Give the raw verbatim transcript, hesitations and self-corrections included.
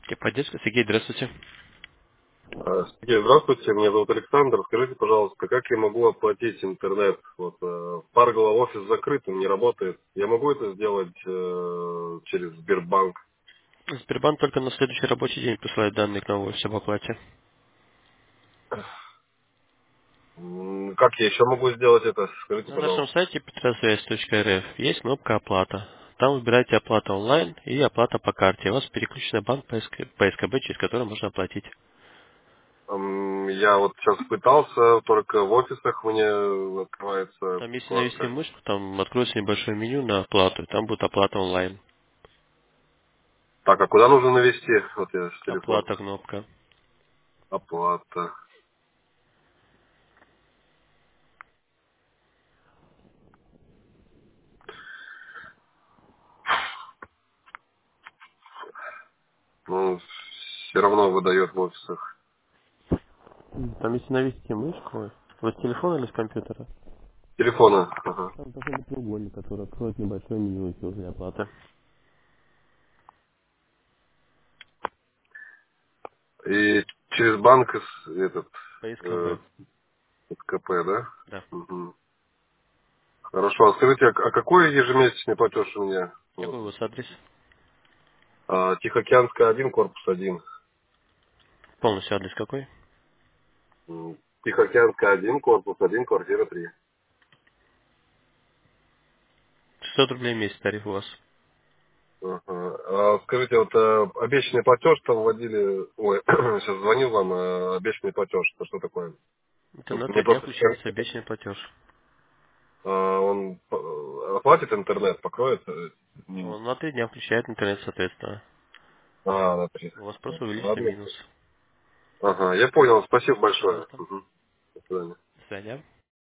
Техподдержка. Сергей, здравствуйте. А, Сергей, здравствуйте, меня зовут Александр. Скажите, пожалуйста, как я могу оплатить интернет? Вот э, Паргола офис закрыт, он не работает. Я могу это сделать э, через Сбербанк? Сбербанк только на следующий рабочий день присылает данные к новому офису об оплате. М, Как я еще могу сделать это? Скажите, На нашем пожалуйста. сайте петросвязь точка эр эф есть кнопка «Оплата». Там выбираете «Оплата онлайн» и «Оплата по карте». У вас переключен банк по СК по эс ка бэ, через который можно оплатить. М, Я вот сейчас пытался, только в офисах мне открывается Там, если навести вкладка. мышку, там откроется небольшое меню на оплату, и там будет «Оплата онлайн». Так, а куда нужно навести? Вот я с телефона. Оплата кнопка. Оплата. Ну, все равно выдает в офисах. Там, если навести мышку, вы с телефона или с компьютера? Телефона. Ага. Там должен быть треугольник, который откроет небольшое меню возле оплаты. И через банк с- этот По эс ка бэ. э, КП, да? Да. Мгм. Хорошо. А скажите, а, а какой ежемесячный платеж у меня? Вот. Какой у вас адрес? А, Тихоокеанская один, корпус один. Полностью адрес какой? М, Тихоокеанская один, корпус один, квартира три. шестьсот рублей в месяц тариф у вас. Ага. А скажите, вот э, обещанный платеж там вводили, ой, сейчас звонил вам, э, обещанный платеж, это что такое? Это Вот на мне три дня просто включается сказали, обещанный платеж. а, он э, оплатит интернет, покроет э, минус. Он на три дня включает интернет, соответственно. А, на три. У вас просто увеличится Ладно. минус. Ага, я понял, спасибо большое. Пожалуйста. Мгм. До свидания.